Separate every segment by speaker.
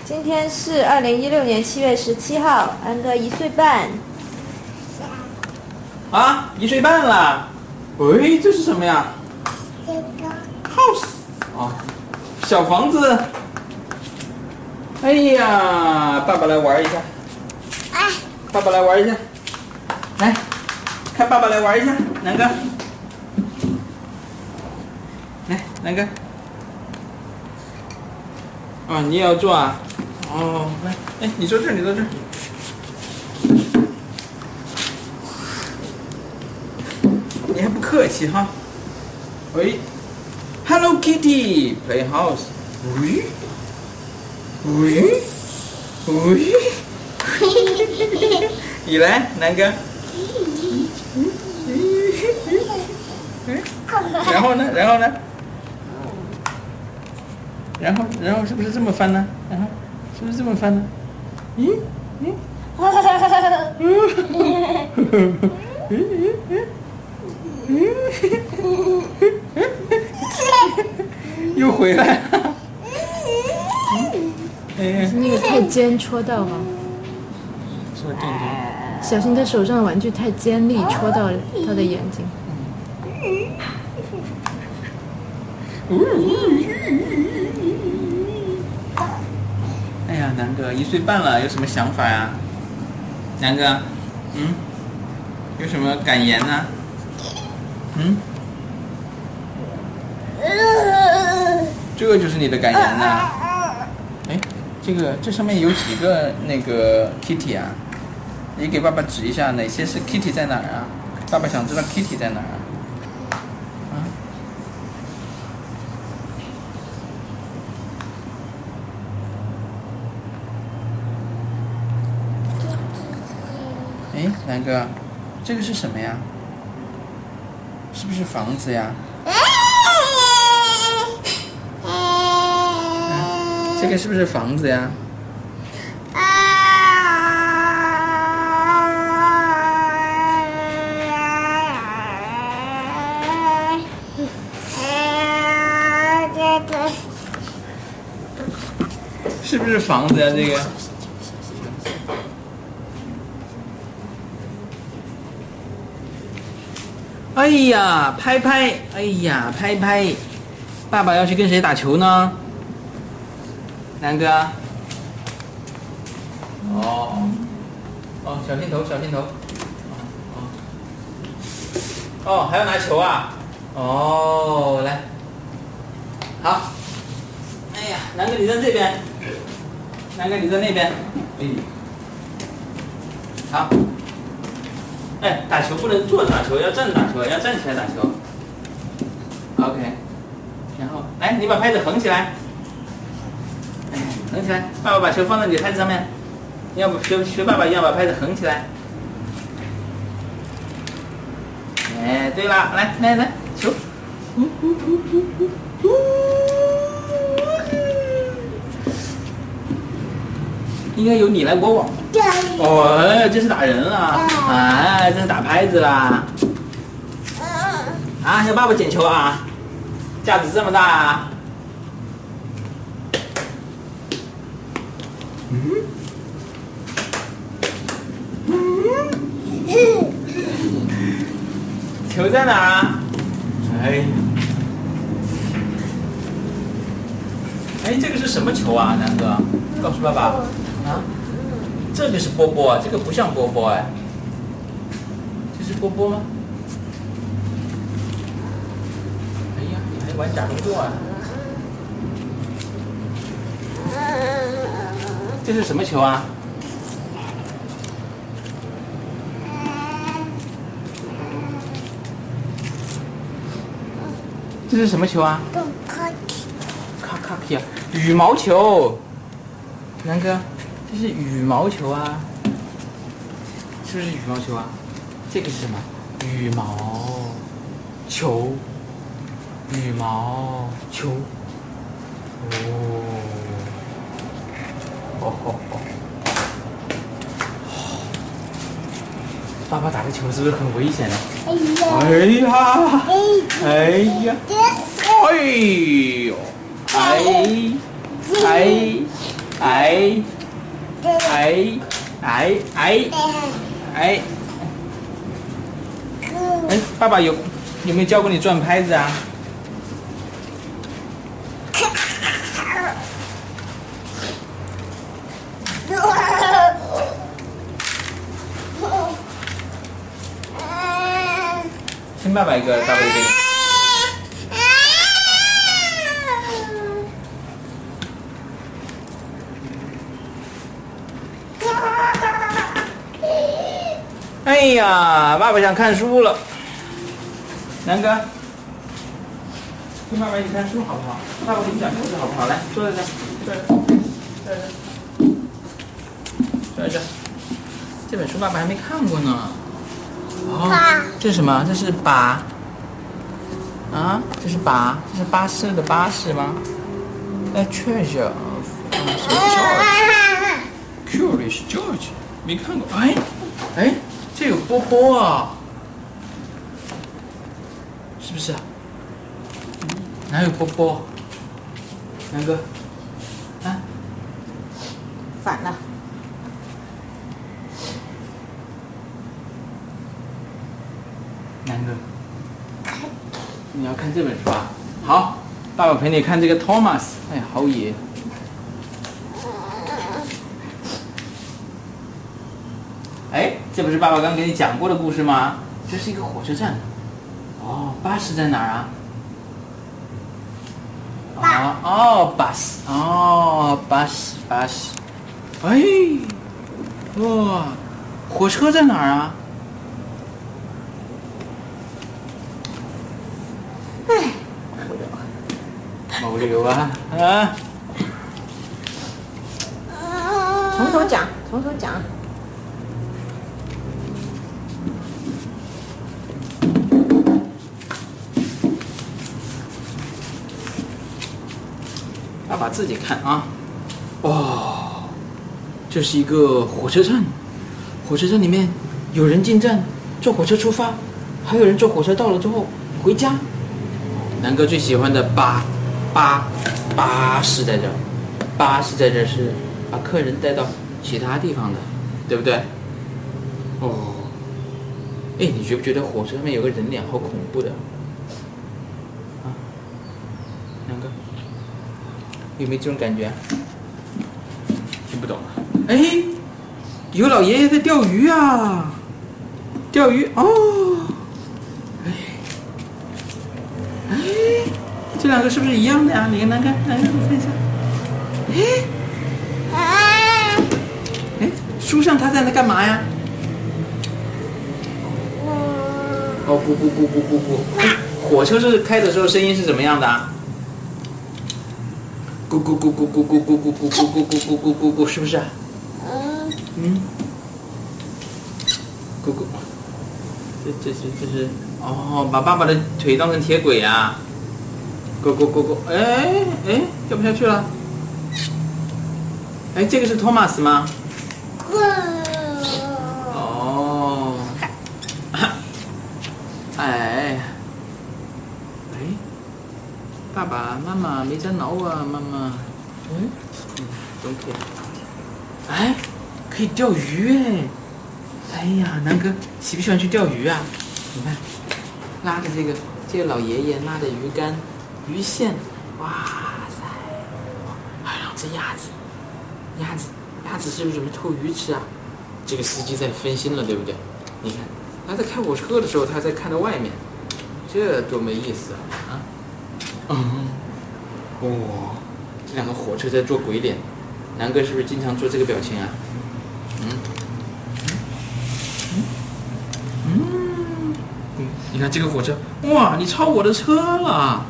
Speaker 1: 今天是2016年7月17号，安哥1岁半。
Speaker 2: 啊，1岁半了。喂，这是什么呀？
Speaker 3: 这个
Speaker 2: house 啊，小房子。哎呀，爸爸来玩一下。
Speaker 3: 哎，
Speaker 2: 爸爸来玩一下。来，看爸爸来玩一下，南哥。来，南哥。啊，你也要做啊？哦，来，哎，你坐这儿，你坐这儿。你还不客气哈？喂 ，Hello Kitty Playhouse。喂，喂，喂，你来，南哥。然后呢？然后呢？然后是不是这么翻呢？然后是不是这么翻呢？又回来了。
Speaker 1: 那个太尖戳到吗？
Speaker 2: 说对对。
Speaker 1: 小心他手上的玩具太尖利，戳到他的眼睛。
Speaker 2: 哎呀，南哥1岁半了，有什么想法呀？南哥，有什么感言呢？这个就是你的感言呢？哎，这上面有几个那个 Kitty 啊？你给爸爸指一下，哪些是 Kitty 在哪儿啊？爸爸想知道 Kitty 在哪儿啊？哎，南哥，这个是什么呀？是不是房子呀？这个是不是房子呀？是不是房子呀？这个？哎呀，拍拍！哎呀，拍拍！爸爸要去跟谁打球呢？南哥。哦，小心头，小心头。哦，还要拿球啊？哦，来。好。哎呀，南哥你在这边，南哥你在那边。好。哎，打球不能坐着打球，要站着打球，要站起来打球。OK， 然后来，你把拍子横起来，横起来。爸爸把球放在你的拍子上面，你要不学爸爸一样把拍子横起来。哎，对了，来，球。应该由你来播报。哦，这是打人了，这是打拍子啦。啊，要爸爸捡球啊？架子这么大啊？球在哪啊？哎，这个是什么球啊，南哥？告诉爸爸。啊？这个是波波，这个不像波波哎。这是波波吗？哎呀，你还玩假动作啊？这是什么球啊？这是什么球啊？卡卡皮啊，羽毛球。南哥，这是羽毛球啊，是不是羽毛球啊？这个是什么？羽毛球，羽毛球。爸爸打的球是不是很危险呢？哎呀，哎呀，哎呦，哎哎，哎，哎，哎，哎，哎，爸爸有没有教过你转拍子啊？亲爸爸一个，爸爸一个。哎呀，爸爸想看书了。南哥，跟爸爸一起看书好不好？爸爸给你讲故事好不好？来，坐在这，坐在这，坐在这，坐在这。这本书爸爸还没看过呢。哦，这是什么？这是把。啊，这是把，这是巴士的巴士吗？A treasure of Curious George， 没看过。哎，哎，这有波波啊，是不是啊？哪有波波？南哥，啊，
Speaker 1: 反了。
Speaker 2: 南哥。你要看这本书啊？好，爸爸陪你看这个 Thomas。哎呀，好野。哎，这不是爸爸刚给你讲过的故事吗？这是一个火车站。哦，巴士在哪儿啊？哦，bus， 哦，bus。哎，哇，火车在哪儿啊？无聊啊！啊！
Speaker 1: 从头讲，从头讲。
Speaker 2: 爸爸自己看啊！哦，这是一个火车站，火车站里面有人进站，坐火车出发，还有人坐火车到了之后回家。南哥最喜欢的巴士在这儿，巴士在这儿是把客人带到其他地方的，对不对？哦，哎，你觉不觉得火车上面有个人脸好恐怖的？啊，南哥，有没有这种感觉？听不懂了。哎，有老爷爷在钓鱼啊！钓鱼哦，哎，这两个是不是一样的呀？你看，南哥，南哥，你看一下。哎，书上他在那干嘛呀？哦，不，哎，火车是开的时候声音是怎么样的啊？咕咕咕咕咕咕咕咕咕咕咕咕咕咕咕，是不是啊？咕咕，这是哦，把爸爸的腿当成铁轨啊！咕咕咕咕，哎，掉不下去了。哎，这个是托马斯吗？哦，哎，爸爸妈妈没在挠啊，妈妈。don't care。哎，可以钓鱼哎！哎呀，南哥喜不喜欢去钓鱼啊？你看，拉着这个老爷爷拉着鱼竿、鱼线，哇塞！还有这鸭子是不是准备偷鱼吃啊？这个司机在分心了，对不对？你看，他在开火车的时候，他还在看着外面，这多没意思啊！这两个火车在做鬼脸，南哥是不是经常做这个表情啊？你看这个火车，哇，你超我的车了！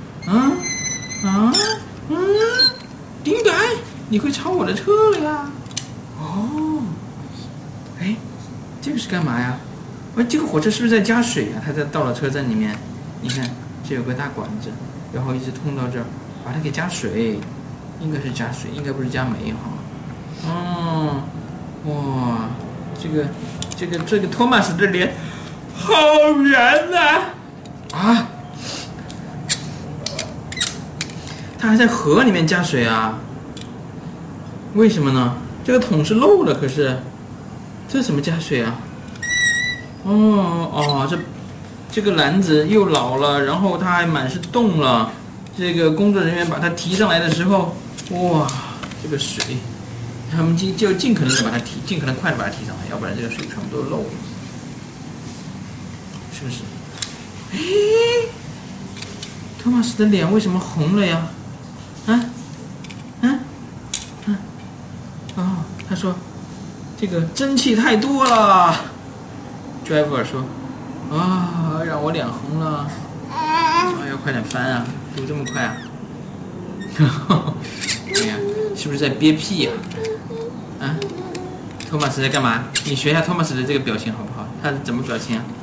Speaker 2: 顶改，你会超我的车了呀？哦，哎，这个是干嘛呀？哎，这个火车是不是在加水啊？它到了车站里面，你看这有个大管子，然后一直通到这儿，把它给加水，应该是加水，应该不是加煤哈。哇，这个托马斯的脸好圆呐！啊，他还在河里面加水啊！ 为什么呢？这个桶是漏了，可是这怎么加水啊？这个篮子又老了，然后它还满是洞了。这个工作人员把它提上来的时候，哇，这个水，他们就尽可能的把它提，尽可能快的把它提上来，要不然这个水全部都漏了，是不是？托马斯的脸为什么红了呀？他说这个蒸汽太多了。Driver 说让我脸红了，要快点翻啊，读这么快啊？哎呀，是不是在憋屁呀？托马斯在干嘛？你学一下托马斯的这个表情好不好？他是怎么表情啊？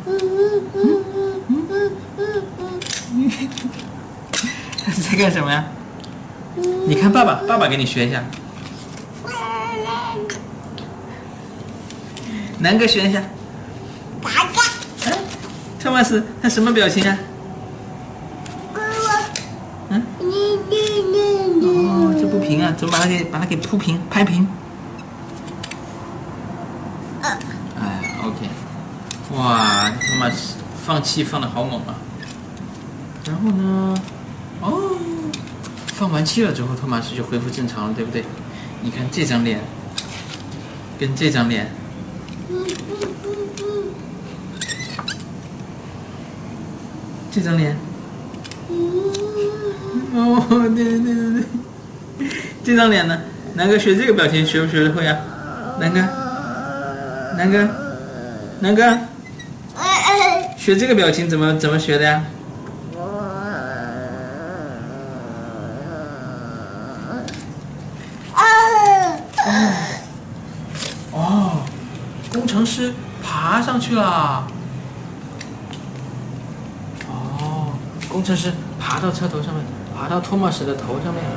Speaker 2: 他是在干什么呀？你看爸爸给你学一下。南哥学一下。托马斯他什么表情啊？这不平啊，怎么把它给铺平拍平？OK， 哇，托马斯放气放得好猛啊！然后呢，放完气了之后，托马斯就恢复正常了，对不对？你看这张脸，跟这张脸，这张脸，对，这张脸呢？南哥学这个表情学不学得会啊？南哥，学这个表情怎么学的呀？工程师爬上去了。工程师爬到车头上面，爬到托马斯的头上面。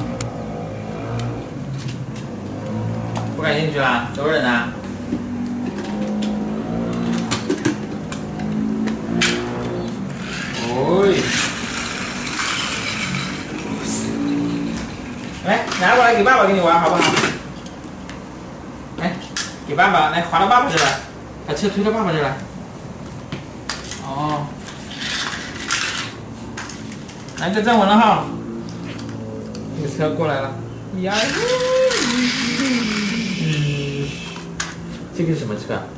Speaker 2: 不感兴趣啦？走人啊！来，拿过来给爸爸给你玩好不好？来，给爸爸，来滑到爸爸这来，把车推到爸爸这来。来，就站稳了哈。这个车过来了，呀！这个是什么车啊？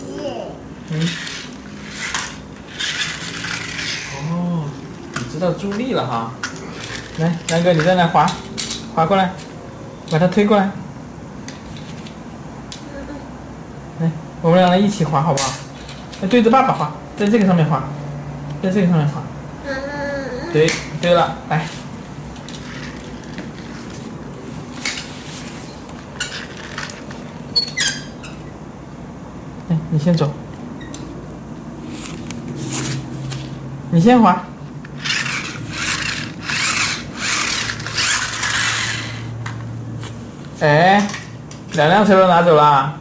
Speaker 2: 你知道助力了哈。来，南哥，你再来滑过来，把它推过来。来，我们两个一起滑好不好？对着爸爸滑，在这个上面滑，在这个上面滑。对了，来。你先走，你先滑。两辆车都拿走了。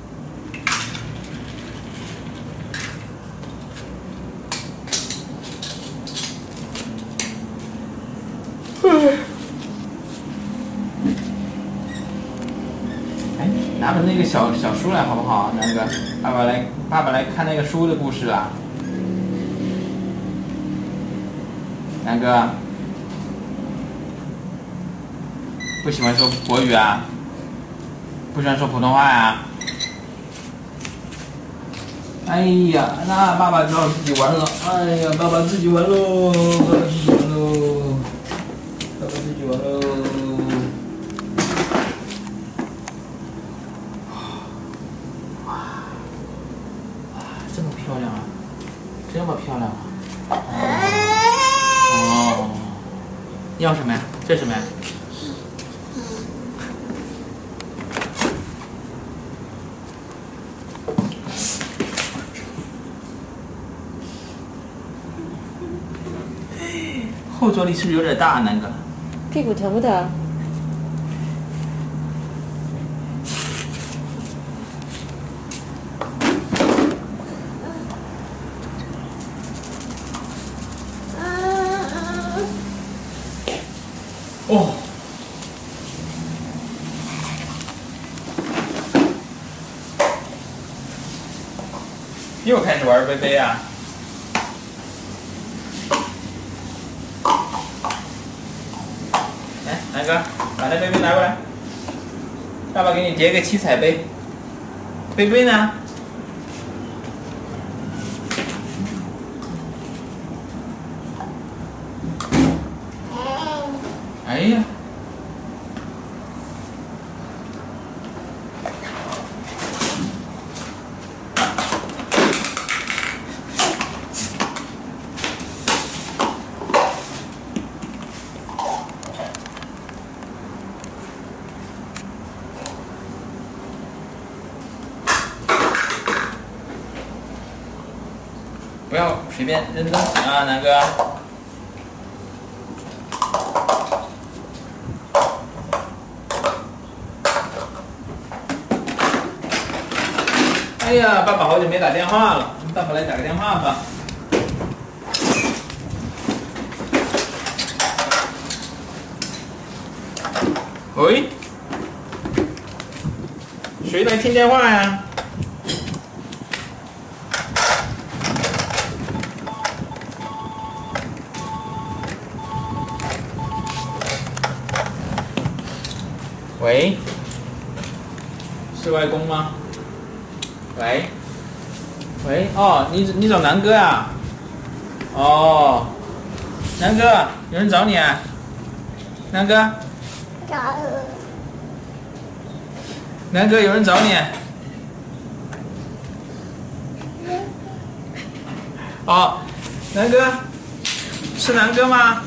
Speaker 2: 拿本那个小书来好不好？那个爸爸来看那个书的故事啊。南哥，不喜欢说国语啊？不喜欢说普通话呀？哎呀，那爸爸只好自己玩了。哎呀，爸爸自己玩喽，爸爸自己玩喽。这么漂亮啊！这么漂亮啊！要什么呀？这是什么呀？后坐力是不是有点大，南哥？
Speaker 1: 屁股疼不疼？
Speaker 2: 又开始玩杯杯啊？来，南哥，把那杯杯拿过来，爸爸给你叠个七彩杯。杯杯呢？哎呀！不要随便扔东西啊，南哥。哎呀，爸爸好久没打电话了，爸爸来打个电话吧。喂，谁来听电话呀？喂，是外公吗？喂，喂，哦，你找南哥啊？哦，南哥，有人找你啊？南哥，南哥，有人找你。哦，南哥，是南哥吗？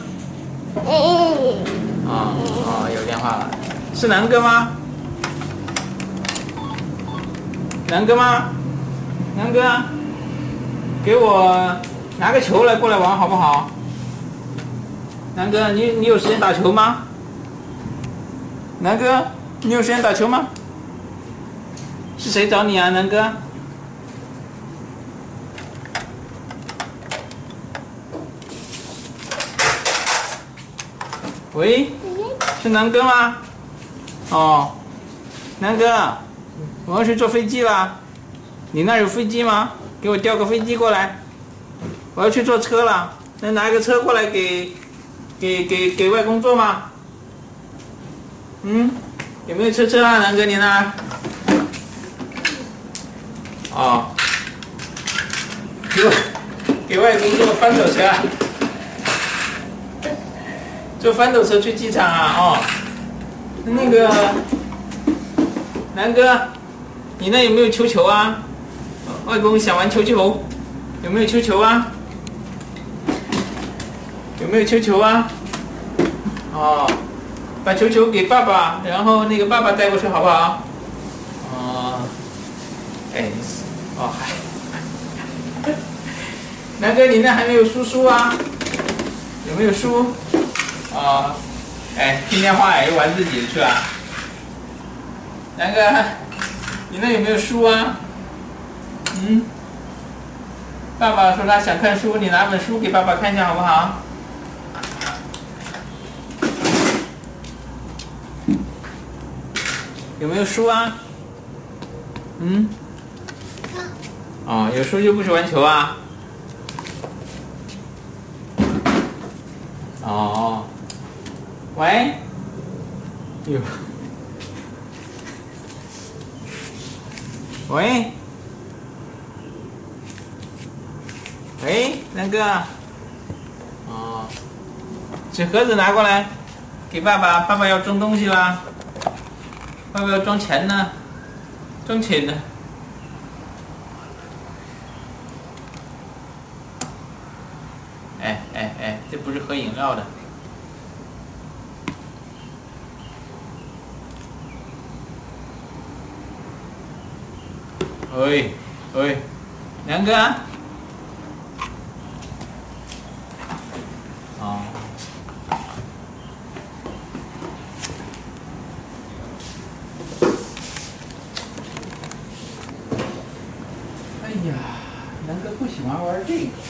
Speaker 2: 哦，有电话了，是南哥吗？南哥吗？南哥，给我拿个球过来玩好不好？南哥，你有时间打球吗？南哥，你有时间打球吗？是谁找你啊，南哥？喂，是南哥吗？哦，南哥，我要去坐飞机了，你那有飞机吗？给我调个飞机过来，我要去坐车了，能拿个车过来给外公坐吗？有没有车啊，南哥你那？哦，给外公坐翻斗车，坐翻斗车去机场啊？哦，那个南哥，你那有没有球啊？外公想玩球，有没有球啊？有没有球啊？哦，把球给爸爸，然后那个爸爸带过去好不好？哦，哎，哦还，南哥你那还没有书啊？有没有书？哦，哎，听电话又玩自己的去了。南哥，你那有没有书啊？爸爸说他想看书，你拿本书给爸爸看一下好不好？有没有书啊？哦，有书就不许玩球啊？哦，喂，哟，喂，喂，南哥，哦，纸盒子拿过来，给爸爸，爸爸要装东西啦，爸爸要装钱呢，装钱呢。哎，这不是喝饮料的。喂，梁哥。哦。哎呀，梁哥不喜欢玩这个。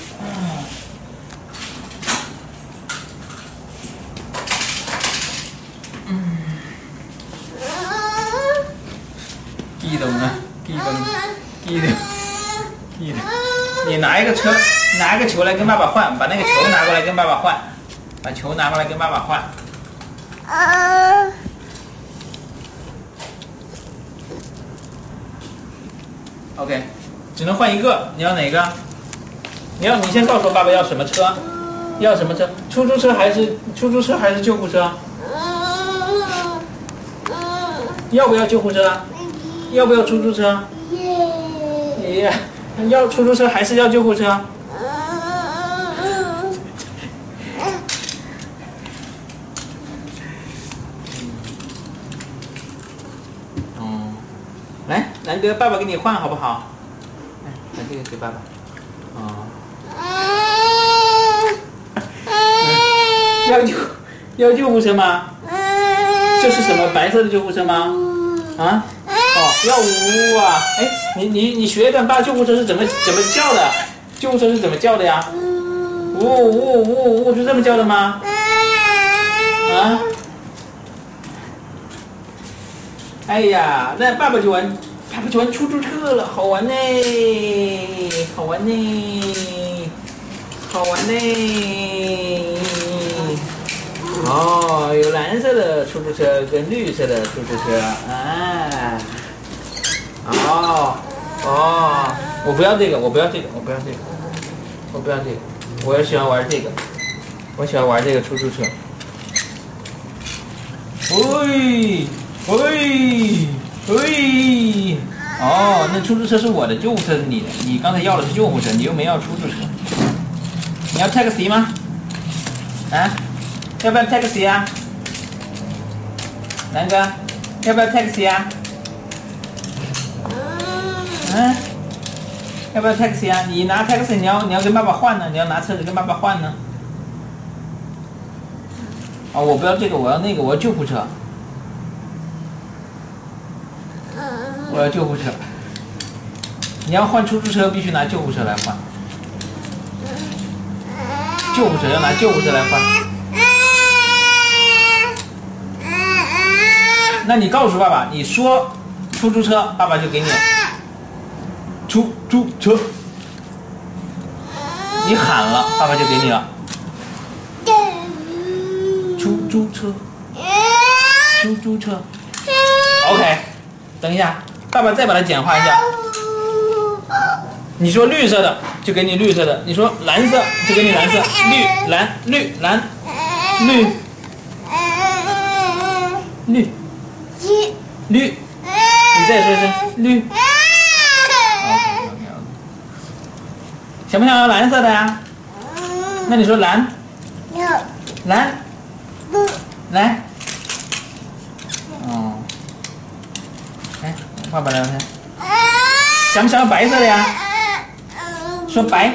Speaker 2: 激动啊！激动！ 你拿一个车，拿一个球来跟爸爸换，把那个球拿过来跟爸爸换，把球拿过来跟爸爸换。OK， 只能换一个，你要哪个？你先告诉我爸爸要什么车？要什么车？出租车还是救护车？要不要救护车？要不要出租车？要出租车还是要救护车？来，南哥，爸爸给你换好不好？来，把这个给爸爸。要救护车吗？这是什么白色的救护车吗？啊？要呜啊！哎，你学一段爸救护车是怎么叫的？救护车是怎么叫的呀？呜呜呜呜，是这么叫的吗？啊？哎呀，那爸爸就玩出租车了，好玩呢，好玩呢，好玩呢。哦，有蓝色的出租车跟绿色的出租车啊。我不要这个，我要喜欢玩这个，我喜欢玩这个出租车。那出租车是我的，救护车是你的。你刚才要的是救护车，你又没要出租车。你要 taxi 吗？啊？要不要 taxi 啊？南哥，要不要 taxi 啊？要不要 taxi 啊？你拿 taxi， 你要跟爸爸换呢，你要拿车子跟爸爸换呢。我不要这个，我要那个，我要救护车。我要救护车。你要换出租车，必须拿救护车来换。救护车要拿救护车来换。那你告诉爸爸，你说出租车，爸爸就给你出租车。你喊了，爸爸就给你了。出租车，出租车。OK， 等一下，爸爸再把它简化一下。你说绿色的就给你绿色的，你说蓝色就给你蓝色，绿蓝绿蓝绿绿绿，你再说一声绿。想不想要蓝色的呀？那你说蓝蓝来。来，爸爸来看。想不想要白色的呀？说白。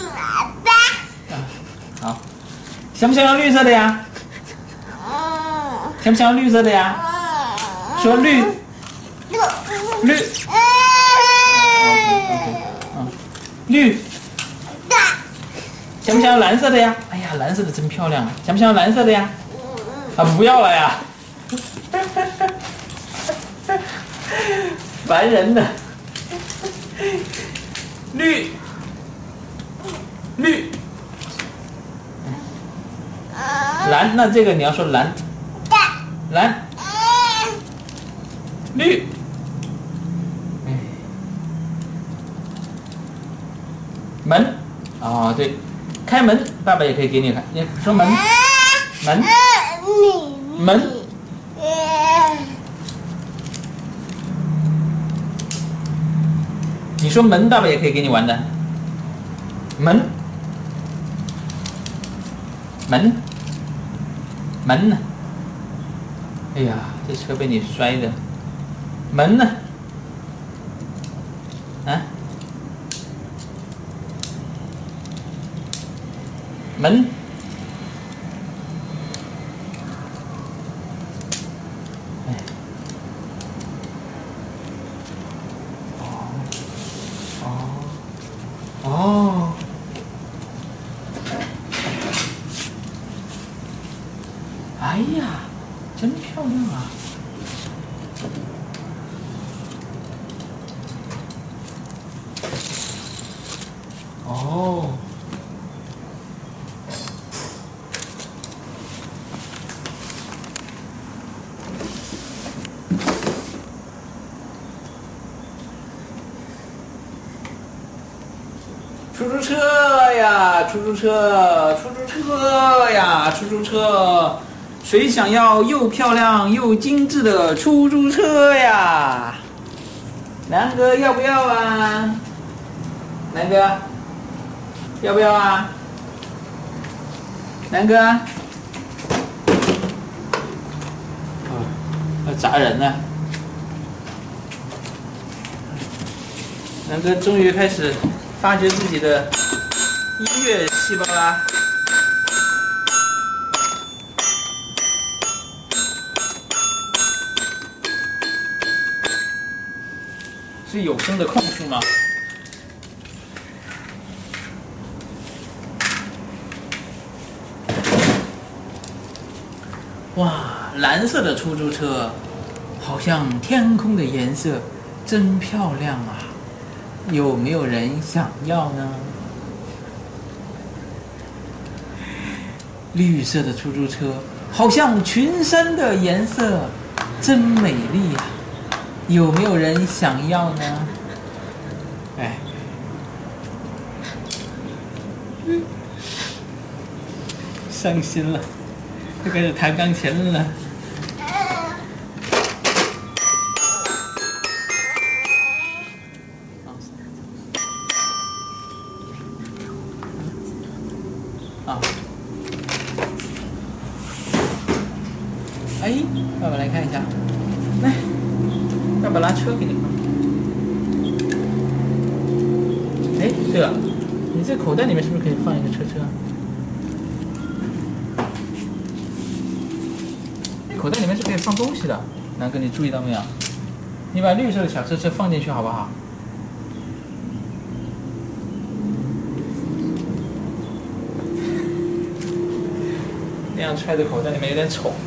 Speaker 2: 好。想不想要绿色的呀？想不想要绿色的呀？说绿。绿。绿。想不想要蓝色的呀？哎呀，蓝色的真漂亮啊！想不想要蓝色的呀？不要了呀！烦人的。绿。绿。蓝，那这个你要说蓝。蓝。绿。门。对，开门，爸爸也可以给你看。你说门。门。门。你说门，爸爸也可以给你玩的。门。门。门呢？哎呀，这车被你摔的。门呢？门。哎呀，真漂亮啊！ 哦。出租车呀，出租车，出租车呀，出租车，谁想要又漂亮又精致的出租车呀？南哥要不要啊？南哥，要不要啊？南哥，要砸人呢！南哥终于开始发掘自己的音乐细胞啦！是有声的控制吗？哇，蓝色的出租车，好像天空的颜色，真漂亮啊！有没有人想要呢？绿色的出租车，好像群山的颜色，真美丽呀！有没有人想要呢？哎，伤心了，又开始弹钢琴了。啊！哎，爸爸来看一下，来，爸爸拿车给你放。哎，对了，你这口袋里面是不是可以放一个车车？口袋里面是可以放东西的，南哥，你注意到没有？你把绿色的小车车放进去好不好？那样揣在口袋里面有点丑。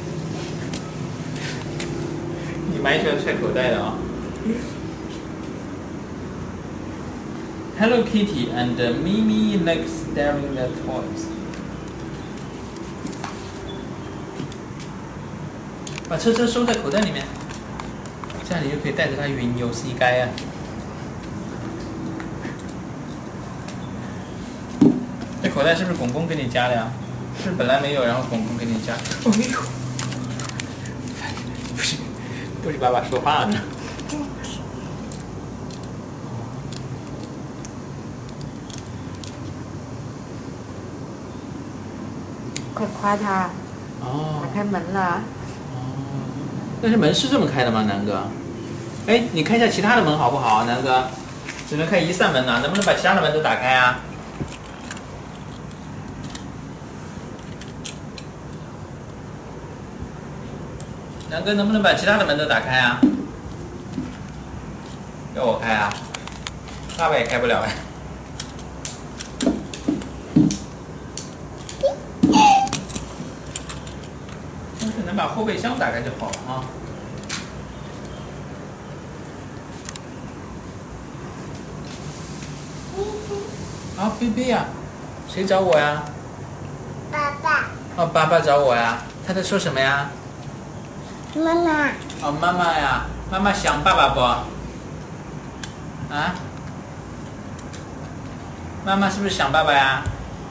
Speaker 2: 你蛮喜欢揣口袋的啊。Hello Kitty and Mimi like staring at toys. 把车车收在口袋里面，这样你就可以带着它云游世界啊。这口袋是不是公公给你加的呀？是本来没有，然后公公给你加。哦呦，不是爸爸说话呢。
Speaker 1: 快夸他！
Speaker 2: 哦，
Speaker 1: 打开门了。
Speaker 2: 但是门是这么开的吗，南哥？哎，你开一下其他的门好不好，南哥？只能开一扇门呢，能不能把其他的门都打开啊？南哥，能不能把其他的门都打开啊？要我开啊？爸爸也开不了哎。要是能把后备箱打开就好了啊。啊，贝贝呀，谁找我呀？
Speaker 3: 爸爸。
Speaker 2: 哦，爸爸找我呀？他在说什么呀？
Speaker 3: 妈妈。
Speaker 2: 哦，妈妈呀，妈妈想爸爸不？啊？妈妈是不是想爸爸呀？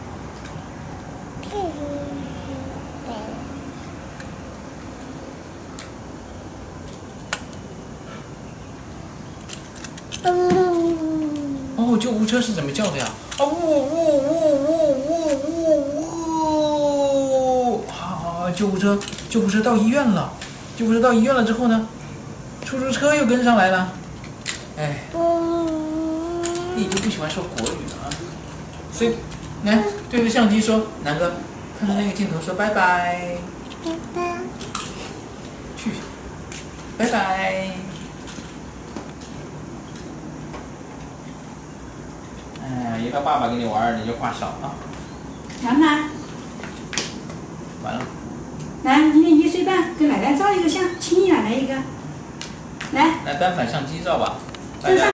Speaker 2: 哦，救护车是怎么叫的呀？哦，呜呜呜呜呜呜呜！好，救护车到医院了。救护车到医院了之后呢，出租车又跟上来了。哎，你就不喜欢说国语啊？所以，来对着相机说，南哥，看着那个镜头说拜拜。
Speaker 3: 拜拜。
Speaker 2: 去，拜拜。哎，一个爸爸跟你玩，你就话少啊。
Speaker 4: 娘呢？
Speaker 2: 完了。
Speaker 4: 来，明天1岁半，给奶奶照一个相，亲你奶奶一个。来。
Speaker 2: 来单反相机照吧。
Speaker 4: 这上